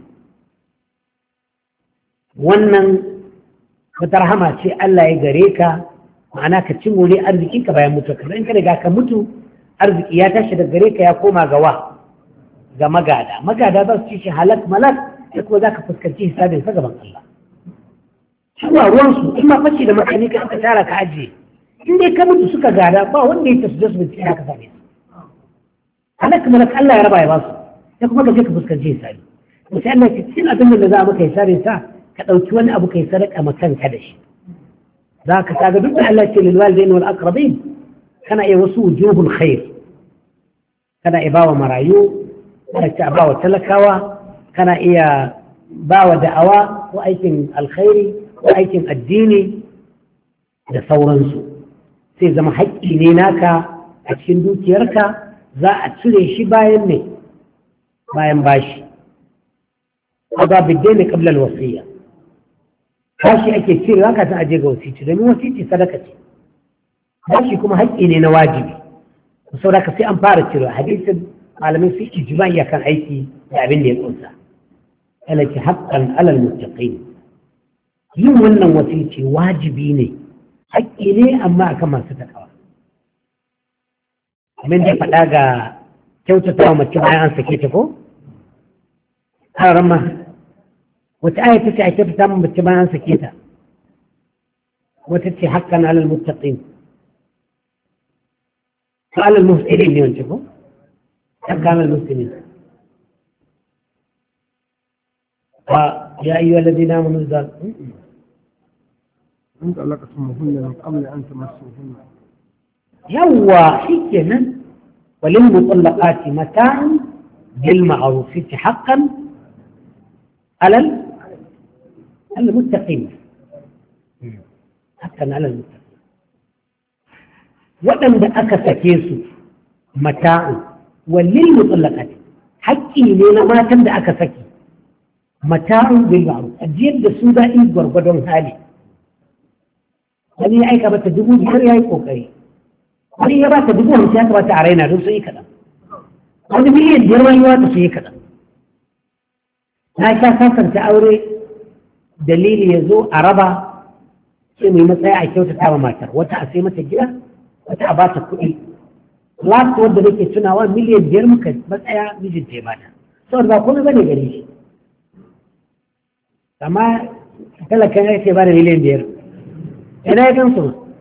wannan wata rahama ce Allah ya gare ka ma'ana ka ci more arzikinka bayan mutu ka in ka riga ka mutu arziki ya tashi da gare ka ya koma ga wa ga magada magada za su ci shi halak malak sai kuma za ka fuskanci hisabin sa gaban Allah cewa ruwansu in ma fashi da makani ka suka tara ka ajiye in dai ka mutu suka gada ba wanda ya tafi da su bincike ka same su halak malak Allah ya raba ya ba su sai kuma ka je ka fuskanci hisabi to sai Allah ya ce cikin abin da za a maka hisabin sa ka ɗauki wani abu kai sadaka ma kanka da shi za ka kaga duk da Allah ce lil walidain wal aqrabin kana iya wasu wujuhul khair kana iya bawa marayu kana iya bawa talakawa kana iya bawa da'awa ko aikin alkhairi ko aikin addini da sauransu sai zama haƙƙi ne naka a cikin dukiyarka za a cire shi bayan ne bayan bashi kaga bidda ne qabla alwasiya bashi ake cire haka ta aje ga wasici domin wasici sadaka ce bashi kuma haƙƙi ne na wajibi saboda ka sai an fara cire hadisin malamin su ijma'i akan aiki da abin da ya kunsa alaki haqqan alal muttaqin yin wannan wasici wajibi ne haƙƙi ne amma akan masu takawa kamar da faɗa ga kyautatawa mace bayan an sake ta ko har ma wata aya ta ce a kyautata min mace bayan an sake ta wata ce haqqan alal muttaqin ko alal muhsinin ne wancan ko haqqan alal muhsinin يا أيها الذين آمنوا إذا أنت لقتموهن من قبل أن تمسوهن yawwa shikenan walil mutallaqati mata'un bil ma'ruf haqqan alal al muttaqin haqqan alal muttaqin waɗanda aka sake su mata'un walil mutallaqati haƙƙi ne na matan da aka saki mata'un bil ma'ruf ajiyar da su daɗi gwargwadon hali wani ya aika mata dubu biyar ya yi ƙoƙari wani ya ba ta dubu hamsin ya kamata a raina don sun yi kaɗan wani miliyan biyar wani ya wata sun yi kaɗan na sha sasanta aure dalili ya zo a raba sai mai matsaya a kyautata wa matar wata a sai mata gida wata a ba ta kuɗi last wadda nake tunawa miliyan biyar muka matsaya mijinta ya bata saboda ba komai bane gare shi amma talakan ya ce ba da miliyan biyar ina ya gan su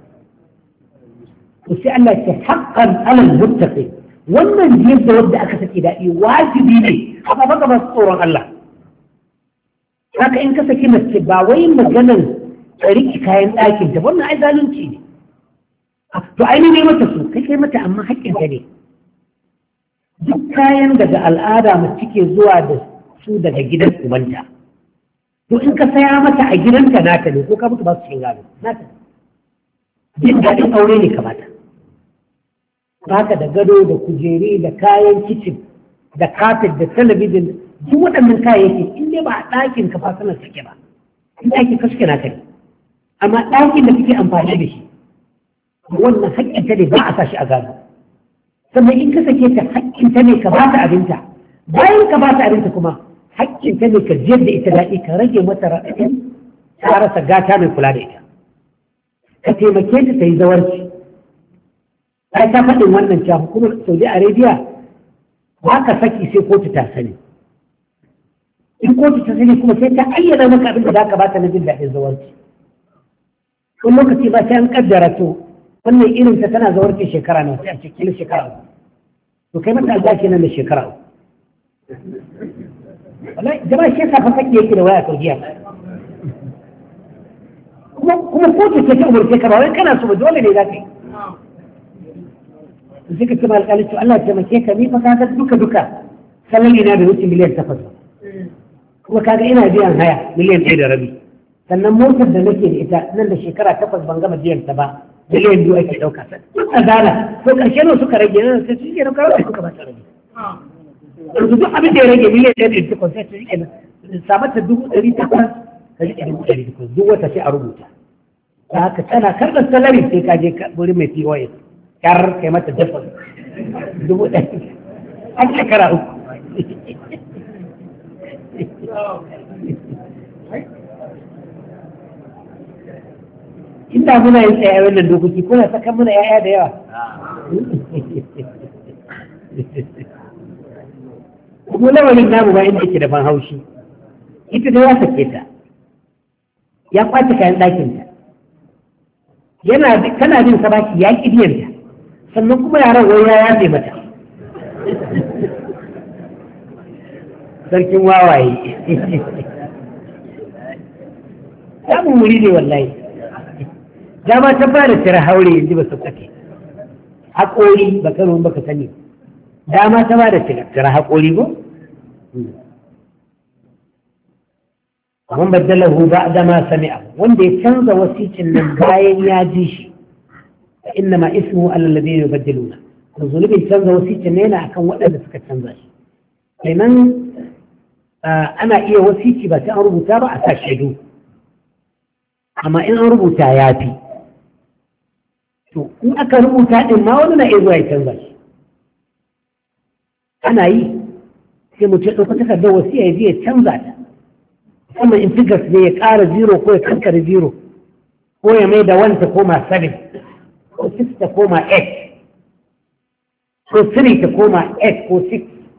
to sai Allah ya haqqan alal muttaqi wannan jiyar da wanda aka saki daɗi wajibi ne amma baka ba tsoron Allah haka in ka saki mace ba wai maganan ka riƙe kayan ɗakin ta wannan ai zalunci ne to ai ne mata su kai kai mata amma haƙƙinta ne duk kayan daga al'ada mace ke zuwa da su daga gidan ubanta to in ka saya mata a gidanta nata ne ko ka mutu ba su cin gado nata jin daɗin aure ne kamata haka da gado da kujeri da kayan kicin da kafet da talabijin duk waɗannan kayayyaki in dai ba a ɗakin ka fasanar suke ba in ɗakin ka suke naka ne amma ɗakin da kake amfani da shi wannan haƙƙinta ne ba a sa shi a gado sannan in ka sake ta haƙƙinta ne ka ba ta abinta bayan ka ba ta abinta kuma haƙƙinta ne ka jiyar da ita daɗi ka rage mata raɗaɗin ta rasa gata mai kula da ita ka taimake ta ta yi zawarci ai ta faɗin wannan cewa hukumar saudi arabia ba ka saki sai kotu ta sani in kotu ta sani kuma sai ta ayyana maka abin da za ka ba ta na jin daɗin zawarci wani lokaci ba sai an kaddara to wannan irin ta tana zawarci shekara na sai a cikin shekara uku to kai mata albashi nan da shekara uku wallahi jama'a shi yasa fa kake yake da waya Saudiya kuma kuma kotu ce ta umurce ka ba wai kana so ba dole ne za ka yi sai ka ce ma alƙali to Allah ya taimake ka ni fa kaga duka duka sallan ina da wuce miliyan takwas kuma kaga ina biyan haya miliyan ɗaya da rabi sannan motar da nake da ita nan da shekara takwas ban gama biyan ta ba miliyan biyu ake ɗauka sa a gana to ƙarshe ne suka rage nan sai su ke ɗauka wani suka ba ta rage yanzu duk abin da ya rage miliyan ɗaya da takwas sai su rike samar ta dubu ɗari takwas ka rike dubu ɗari takwas duk wata sai a rubuta ta haka tana karɓar salari sai ka je wuri mai P O S kar kai mata dafa dubu ɗari an shekara uku inda muna yin tsaye wannan dokoki kuna saka muna yaya da yawa kuma lamarin namu ba inda yake da ban haushi ita da ya sake ta ya kwace kayan ɗakinta yana kana bin sabaki ya ƙi biyanta sannan kuma yaran wai ya yafe mata sarkin wawaye samun wuri ne wallahi dama ta fara tira haure yanzu ba su kake haƙori ba kano ba ka sani dama ta ba da tira haƙori ba amma baddalahu ba da ma sami'a wanda ya canza wasicin nan bayan ya ji shi fa inna ma ismuhu alal ladina yubaddiluna to zulubin canza wasicin ne yana akan waɗanda suka canza shi kenan ana iya wasici ba sai an rubuta ba a sa shaidu amma in an rubuta ya fi to in aka rubuta din ma wani na iya zuwa ya canza shi ana yi sai mutum ya ɗauka takardar wasiya ya je ya canza ta musamman in figures ne ya ƙara zero ko ya kankare zero ko ya mai da one ta koma seven ko six ta koma eight ko three ta koma eight ko six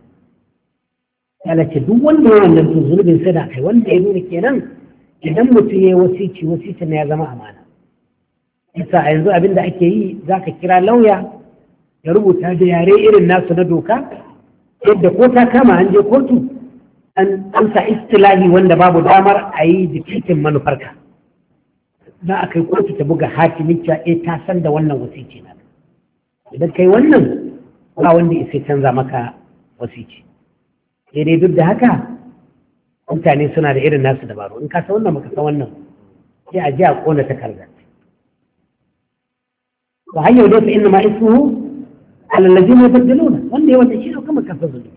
ce duk wanda ya wannan to zunubin sai da kai wanda ya nuna kenan idan mutum ya yi wasici wasici na ya zama amana yasa a yanzu abin da ake yi za ka kira lauya ya rubuta da yare irin nasu na doka yadda ko ta kama an je kotu an amsa istilahi wanda babu damar a yi jikitin manufarka za a kai kotu ta buga hatimin cewa eh ta san da wannan wasici na idan kai wannan ba wanda ya canza maka wasici sai dai duk da haka mutane suna da irin nasu dabaru in ka san wannan baka san wannan sai a ji a kona takardar wa hanyar da inna ma ismuhu ala allazina yabdaluna wanda ya wata shi ne kuma kafin zuwa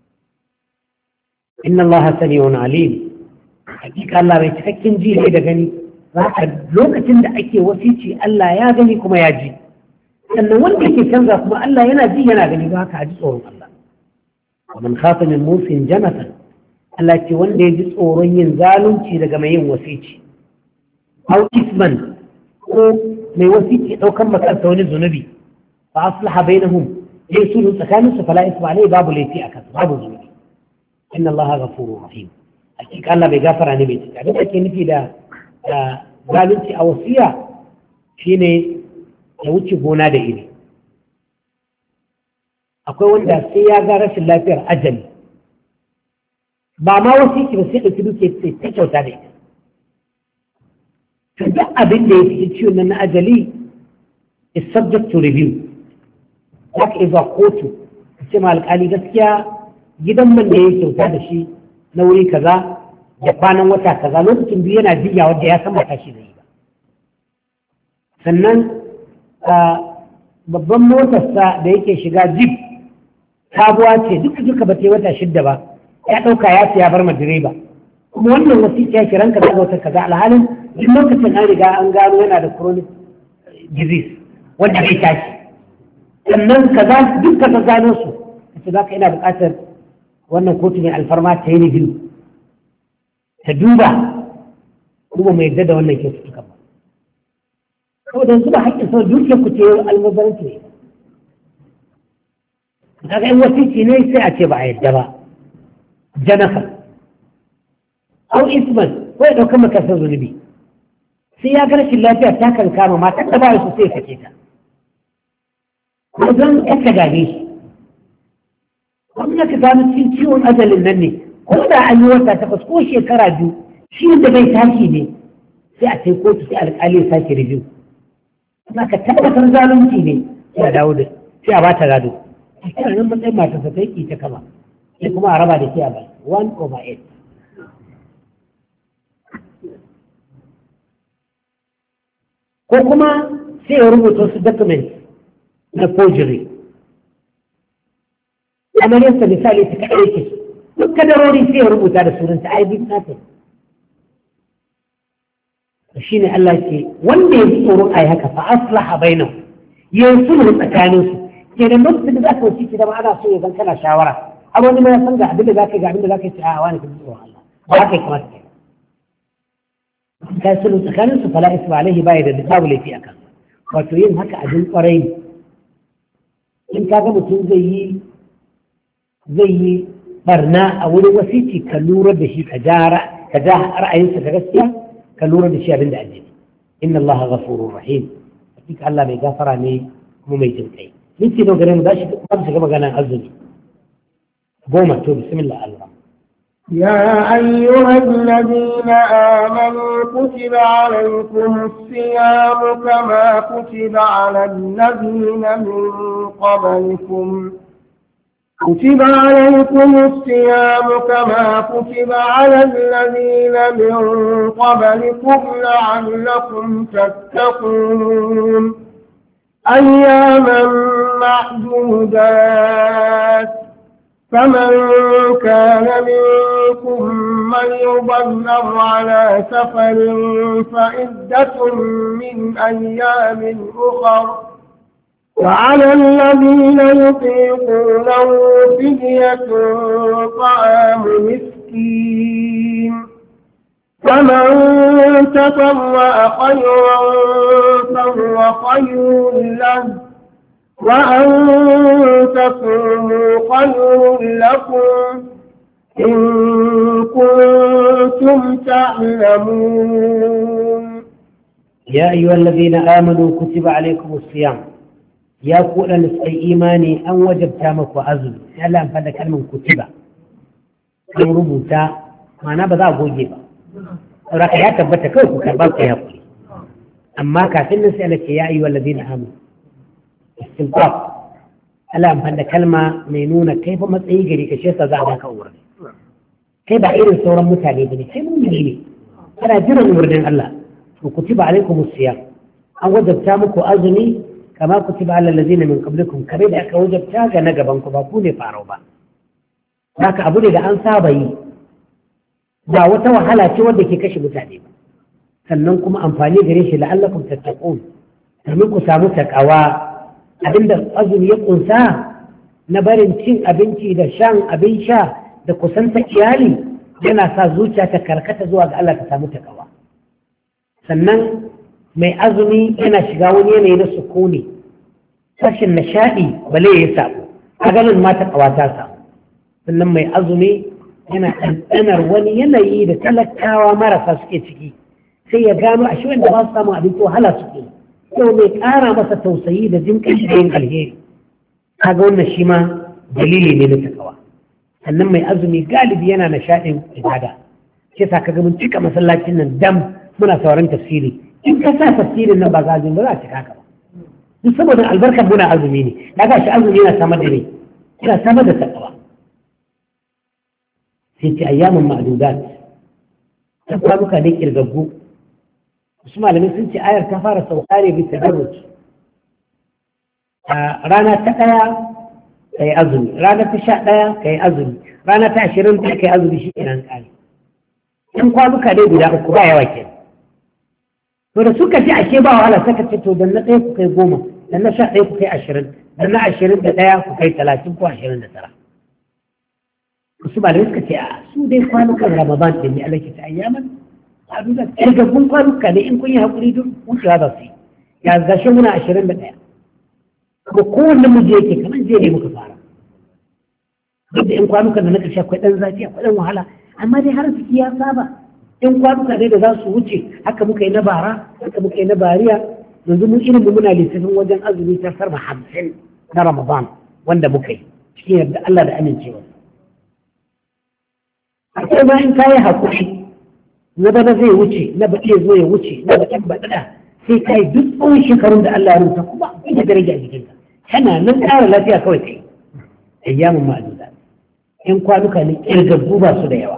inna allaha sami'un alim hakika Allah bai cikakken ji ne da gani zaka lokacin da ake wasici Allah ya gani kuma ya ji sannan wanda yake canza kuma Allah yana ji yana gani ba haka a ji tsoron Allah wa man khafa min musin janatan Allah ce wanda ya ji tsoron yin zalunci daga mai yin wasici au isman ko mai wasici daukan makarsa wani zunubi fa aslaha bainahum yayi sulhu tsakanin su fala isma alai babu laifi akan babu zunubi inna Allah ghafurur rahim hakika Allah bai gafara ne bai cika duk ake nufi da zalunci a wasiya shine ya wuce gona da iri akwai wanda sai ya ga rashin lafiyar ajali ba ma wasu ki ba sai ɗauki duke sai ta kyauta da ita to duk abin da ya fi ciwon nan na ajali is subject to review za ka iza kotu ka ce ma alƙali gaskiya gidan man da ya kyauta da shi na wuri kaza da kwanan wata kaza lokacin biyu yana jiya wadda ya san mata shi zai yi ba sannan babban motarsa da yake shiga jeep sabuwa ce duka duka ba ta yi wata shidda ba ya ɗauka ya ce ya bar ma direba kuma wannan wasiƙa ya kiran kaza ga wata kaza alhalin duk lokacin an riga an gano yana da chronic disease wanda bai tashi sannan kaza duk ka gano su kace za ka ina buƙatar wannan kotu mai alfarma ta yi review ta duba kuma mai yadda da wannan kyaututtuka ba saboda yanzu ba haƙƙin sau dukiyar ku ce almubaranci ne kaga in wasiki ne sai a ce ba a yadda ba janafa au isman ko ya ɗaukar makasar zunubi sai ya ga rashin lafiya ta kan kama mata ta ba su sai sake ta ko don ka gane shi wanda ka gano cikin ciwon ajalin nan ne ko da an yi wata takwas ko shekara biyu shi da bai tashi ne sai a kai kotu sai alƙali ya sake review kuma ka tabbatar zalunci ne sai a dawo da sai a bata gado a kira nan matsayin matarsa ta yi ta kama sai kuma a raba da ke a bai one over eight ko kuma sai ya rubuta wasu document na forgery amaryarsa misali ta kaɗai ke duk kadarori sai ya rubuta da sunanta ai bi nata shi ne Allah ce wanda ya ji tsoron ai haka fa aslaha bainahu ya sulhu tsakanin su ke da lokacin da za ka wuce ki da ana so ya zan kana shawara a wani ma ya san ga abin da za ka yi ga abin da za ka yi a wani ka ji tsoron Allah ba haka ya kamata ka yi ka sulhu tsakanin su fala isma alaihi ba ya da babu laifi a kan wato yin haka abin kwarai ne in ka ga mutum zai yi zai yi barna a wurin wasici ka lura da shi ka ja ka ja ra'ayinsa ta gaskiya ka lura da shi abin da addini inna Allah ghafurur rahim hakika Allah mai gafara ne kuma mai jin kai miki da gare mu da shi kuma shiga maganar azumi goma to bismillah Allah يا أيها الذين آمنوا كتب عليكم الصيام كما كتب على الذين من قبلكم كتب عليكم الصيام كما كتب على الذين من قبلكم لعلكم تتقون أياما معدودات فمن كان منكم مريضا أو على سفر فعدة من أيام أخر وعلى الذين يطيقونه فدية طعام مسكين فمن تطوع خيرا فهو خير له وأن تصوموا خير لكم إن كنتم تعلمون يا أيها الذين آمنوا كتب عليكم الصيام يا قول نسأي إيماني أن وجبتامك وأزل يلا أنفذ كلمة كتب أن ربوتا ما نبذا أقول ورقا يا تبتك وكربالك يا قولي أما كافل نسألك يا أيها الذين آمنوا istinqaq Allah amfani da kalma mai nuna kai fa matsayi gari ka shesa za a baka umarni kai ba irin sauran mutane bane kai mu'mini ne kana jiran umarnin Allah to kutiba alaikumus siyam an wajabta muku azumi kama kutiba alal ladina min qablikum kare da aka wajabta ga na gaban ku ba ku ne farau ba haka abu ne da an saba yi ba wata wahala ce wanda ke kashe mutane ba sannan kuma amfani gare shi la'allakum tattaqun domin ku samu takawa abinda azumi ya kunsa na barin cin abinci da shan abin sha da kusanta iyali yana sa zuciya ta karkata zuwa ga Allah ta samu takawa sannan mai azumi yana shiga wani yanayi na sukuni rashin nishaɗi bale ya samu a ganin ma takawa ta samu sannan mai azumi yana ɗanɗanar wani yanayi da talakawa marasa suke ciki sai ya gano a shi wanda ba su samu abinci wahala suke yau mai ƙara masa tausayi da jin ƙashi da yin alheri kaga wannan shi ma dalili ne na takawa sannan mai azumi galibi yana nishaɗin ibada shi sa kaga mun cika masallacin nan dam muna sauran tafsiri in ka sa tafsirin nan ba za azumi ba za a cika ka ba duk saboda albarkar muna azumi ne daga shi azumi yana samar da ne yana samar da takawa sai ce ayyamin ma'dudat ta kwanuka ne kirgaggu wasu malamai sun ce ayar ta fara sauka ne bisa darruj a rana ta ɗaya ka yi azumi rana ta sha ɗaya ka yi azumi rana ta ashirin ta ka yi azumi shi kenan ƙari in kwanuka dai guda uku ba yawa ke to da suka ce ashe ba wahala saka ce to dan na ɗaya ku kai goma dan na sha ɗaya ku kai ashirin dan na ashirin da ɗaya ku kai talatin ko ashirin da tara wasu malamai suka ce a su dai kwanukan ramadan ɗin ne Allah ke ta ayyaman a duka ƙirgagun kwanuka ne in kun yi haƙuri duk wucewa za su yi ya gashe muna ashirin da ɗaya kuma kowanne mu je yake kamar je ne muka fara duk da in kwanukan da na ƙarshe akwai ɗan zafi akwai ɗan wahala amma dai har ciki ya saba in kwanuka dai da za su wuce haka muka yi na bara haka muka yi na bariya yanzu mun irin muna lissafin wajen azumi ta sarma hamsin na ramadan wanda muka yi cikin yarda Allah da amincewa akwai ma in kayi haƙuri na bana zai wuce na baɗi ya zo ya wuce na baɗin baɗaɗa sai ka yi duk tsawon shekarun da Allah ya rubuta kuma ita da rage a jikinka kana nan ƙara lafiya kawai kai ayyamin ma'aduda in kwanuka ne ƙirgaggu ba su da yawa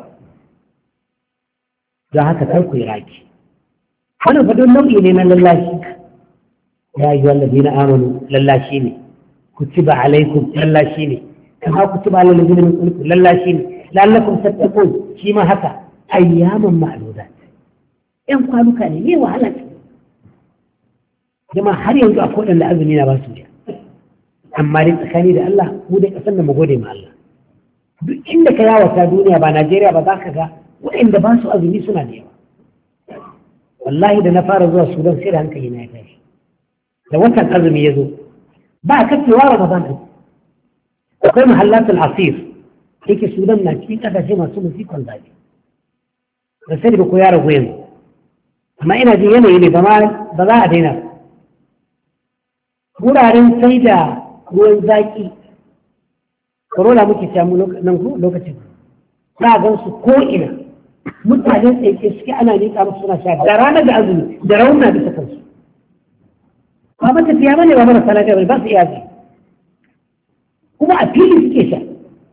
don haka kar ku yi raki wannan fadon nau'i ne na lallashi ya yi wallazi na amanu lallashi ne kutiba alaikum lallashi ne kama kutiba alal ladina min qablikum lallashi ne la'allakum tattaqun shi ma haka ayyaman ma'ludat yan kwanuka ne ne wahala ce jama har yanzu akwai wadanda azumi na ba su biya amma dai tsakani da Allah mu dai kasan da mu gode ma Allah duk inda ka yawata duniya ba Najeriya ba za ka ga waɗanda ba su azumi suna da yawa wallahi da na fara zuwa Sudan sai da hankali na ya tashi da watan azumi ya zo ba a kafewa Ramadan ɗin akwai mahallatul asir yake Sudan na cikin ƙasashe masu musikon zaɓe da sai da ko ya ragu yanzu amma ina jin yanayi ne ba za a daina wuraren sai da ruwan zaƙi corona muke samu nan lokacin za a gan su ko'ina mutane tsaye suke ana nika musu suna sha da ranar da azumi da rauna bisa kansu ba ba tafiya bane ba marasa lafiya ba su iya zai kuma a fili suke sha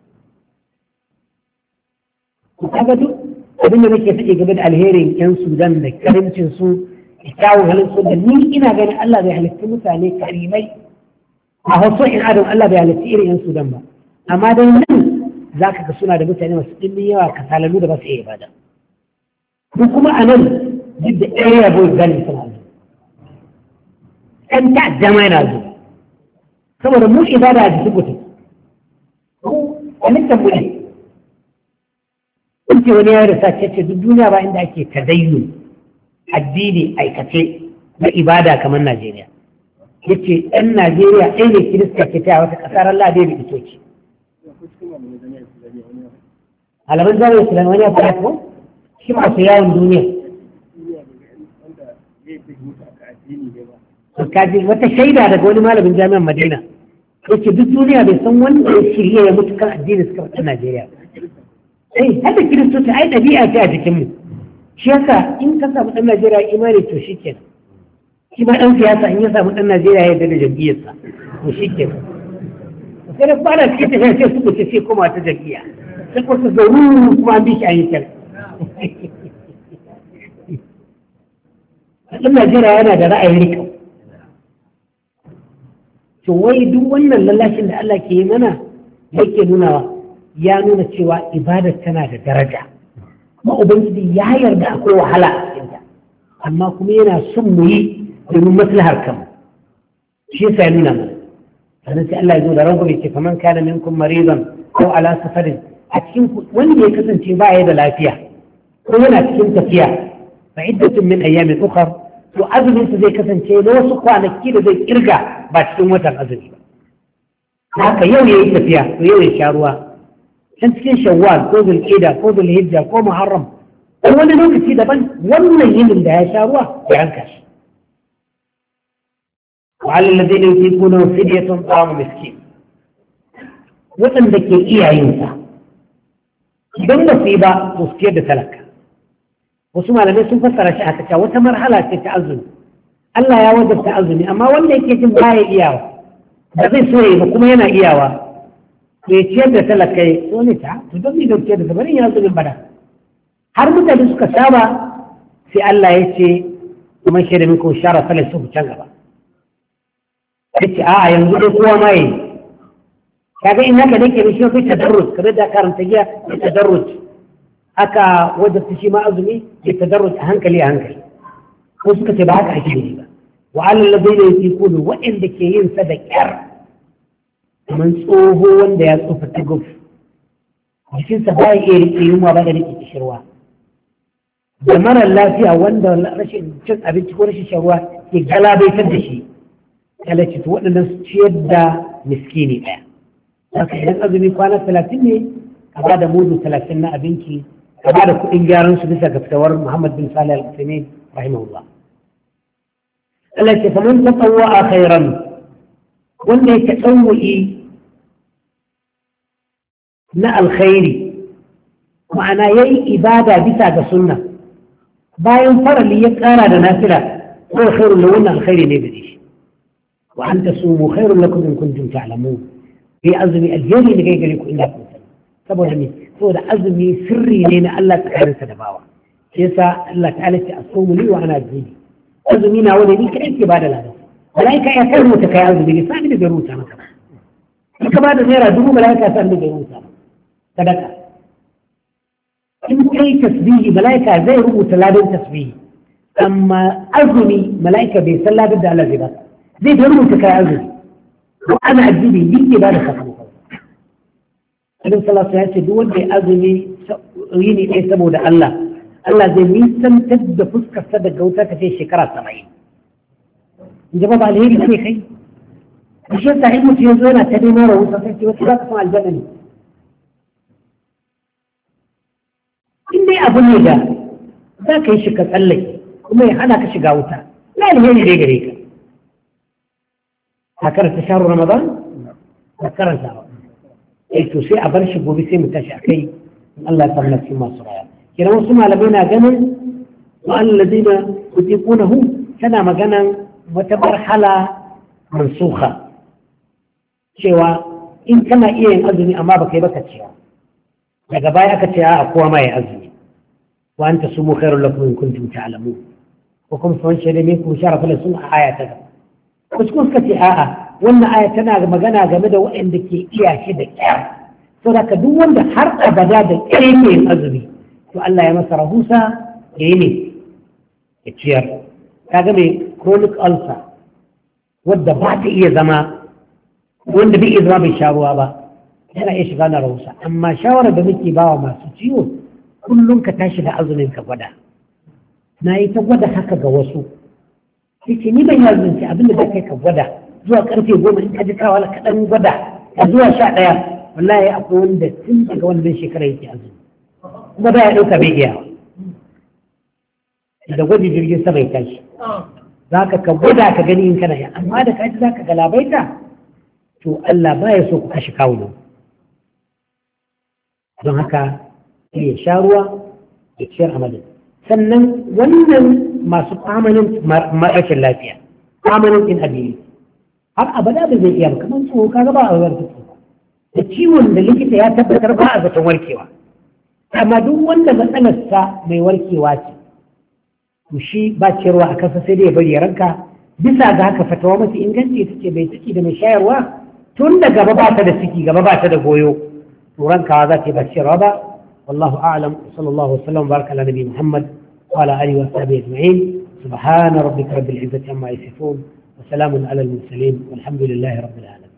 ku kaga duk abin da nake faɗi game da alherin yan Sudan da karimcin su da kyawun halin su da ni ina ganin Allah bai halitta mutane karimai a hoso in adam Allah bai halitta irin yan Sudan ba amma dai nan za ka ga suna da mutane masu ɗimbin yawa kasalalu da ba su iya ibada ko kuma a nan duk da ɗaya yabo gani suna zuwa ɗan ta'adda ma yana zuwa saboda mu ibada a jikin mutum ko halittar mu ne ce wani ya rasa ce duk duniya ba inda ake tadayyun addini aikace na ibada kamar Najeriya yace ɗan Najeriya ɗaya ne kirista ke taya wata ƙasar Allah da ya bi itoci alamun jami'ar islam wani ya fara ko shi masu yawon duniya kaji wata shaida daga wani malamin jami'ar Madina yace duk duniya bai san wanda ya shirya ya mutu kan addini suka wata Najeriya eh hada kiristoci ai ɗabi'a ce a jikinmu shi yasa in ka samu ɗan Najeriya imani to shi kenan shi ma ɗan siyasa in ya samu ɗan Najeriya ya yarda da jam'iyyarsa to shi ke sai da fara cikin tafiya sai su kuce sai koma ta jam'iyya sai kuma su zauru kuma an bi shi a yi kyar ɗan Najeriya yana da ra'ayin rika to wai duk wannan lallashin da Allah ke yi mana yake nunawa ya nuna cewa ibadar tana da daraja kuma ubangiji ya yarda akwai wahala a cikinta amma kuma yana son mu yi domin maslahar kanmu shi yasa ya nuna mana sannan sai Allah ya zo da rango ce faman kana minkum maridan ko ala safarin a cikin wanda ya kasance ba ya da lafiya ko yana cikin tafiya fa iddatun min ayyamin ukhra to azumin su zai kasance na wasu kwanaki da zai kirga ba cikin watan azumi ba haka yau yayi tafiya to yau ya sha ruwa can cikin shawwal ko zulqa'da ko zulhijja ko muharram ko wani lokaci daban wannan yinin da ya sha ruwa ya ranka shi wa alal ladina yutiquna fidyatun ta'am miskin wadanda ke iyayensa idan ba su yi ba to su ciyar da talaka wasu malamai sun fassara shi aka cewa wata marhala ce ta azumi Allah ya wajabta azumi amma wanda yake jin baya iyawa ba zai so yi ba kuma yana iyawa to ya ciyar da talakai so ne ta to don ni da ciyar da sabarin ya azumin bada har mutane suka saba sai Allah ya ce kuma shi da minkum shara falai su can gaba ya ce a'a yanzu dai kowa ma yi kaga in haka nake mishi kai tadarruj kamar da karanta giya ya tadarruj aka wajabta shi ma azumi ya tadarruj a hankali a hankali ko suka ce ba haka ake yi ba wa alal ladina yutiquna wa'inda ke yin sa da kyar kamar tsoho wanda ya tsufa tuguf jikinsa ba ya iya rike yunwa ba da rike kishirwa da marar lafiya wanda rashin cin abinci ko rashin shan ruwa ke galabaitar da shi kalaci to waɗannan su ciyar da miskini ɗaya haka idan azumi kwana talatin ne ka ba da mudu talatin na abinci ka ba da kuɗin gyaran su bisa ga fitawar Muhammad bin Salih al-Uthaymeen rahimahullah Allah ce faman tatawwa khairan wanda ya tsawuyi na alkhairi ma'ana yayi ibada bisa ga sunna bayan farali ya ƙara da nafila ko khairun la wannan alkhairi ne gare shi wa an tasumu khairun lakum in kuntum ta'lamun fi azmi aljari ne gare ku inda kun sani saboda me saboda azumi sirri ne na Allah tsakaninsa da bawa shi yasa Allah ta'ala ce asumu li wa ana ajidi azumi na wani ni kai ke bada ladan malaika ya kai mu ta kai azumi ne sai da rubuta maka in ka bada naira dubu malaika sai da rubuta maka sadaka in kai tasbihi malaika zai rubuta ladan tasbihi amma azumi malaika bai san ladan da Allah zai ba zai da rubuta kai azumi wa ana ajidi ni ke bada sakamako Annabi sallallahu alaihi wasallam ya ce duk wanda ya azumi yini ɗaya saboda Allah Allah zai nisantar da fuskarsa daga wuta ka ce shekara saba'in. In ji ba alheri ne kai? A shi yasa in mutum yanzu yana ta neman rahusa sai ce wasu za ka san aljanna ne. In dai abu ne da za ka yi shi ka tsallake kuma ya hana ka shiga wuta. Na alheri dai gare ka. Ka karanta sharu Ramadan? Ka karanta ba. Eh to sai a bar shi gobe sai mu tashi a kai in Allah ya samu cikin masu raya. kira wasu malamai na ganin wa'allazi na kutiƙunahu tana maganan wata marhala mansuha cewa in kana iya yin azumi amma baka yi baka cewa daga baya aka ce a kowa ma ya azumi wa anta sumu khairul lakum in kuntum ta'lamun ko kuma sun ce da me ku shara fala sun aya ta gaba wasu kuma suka ce a'a wannan aya tana magana game da waɗanda ke iya shi da kyar saboda ka duk wanda har abada da kyar yake yin azumi to Allah ya masa rahusa ya yi ne ya ciyar kaga mai chronic ulcer wadda ba ta iya zama wanda bai iya zama bai sha ruwa ba yana iya shiga na rahusa amma shawarar da muke bawa masu ciwo kullum ka tashi da azumin ka gwada na yi ta gwada haka ga wasu sai ce ni ban yi azumci abinda da kai ka gwada zuwa karfe goma in ka ji kawo kaɗan gwada ka zuwa sha ɗaya wallahi akwai wanda tun daga wannan shekara yake azumi kuma ba ya ɗauka bai iya da gwaji jirgin sama ya tashi za ka ka gwada ka gani in kana yi amma da kaji za ka galabaita to Allah ba ya so ku kashe kawo don haka ya sha ruwa ya ciyar amalin sannan wannan masu amanin rashin lafiya permanent inability har abada ba zai iya ba kamar tsoho kaga ba a warke tsoho da ciwon da likita ya tabbatar ba a zaton warkewa amma duk wanda matsalarsa mai warkewa ce to shi ba ciyarwa a kansa sai dai ya bari ya ranka bisa ga haka fatawa mafi inganci ita ce bai ciki da mai shayarwa tun da gaba ba ta da ciki gaba ba ta da goyo to rankawa za ta yi ba ciyarwa ba wallahu a'lam sallallahu alaihi wasallam baraka ala nabi muhammad wa ala alihi wa sahbihi ajma'in subhana rabbika rabbil izzati amma yasifun wa salamun ala al mursalin walhamdulillahi rabbil alamin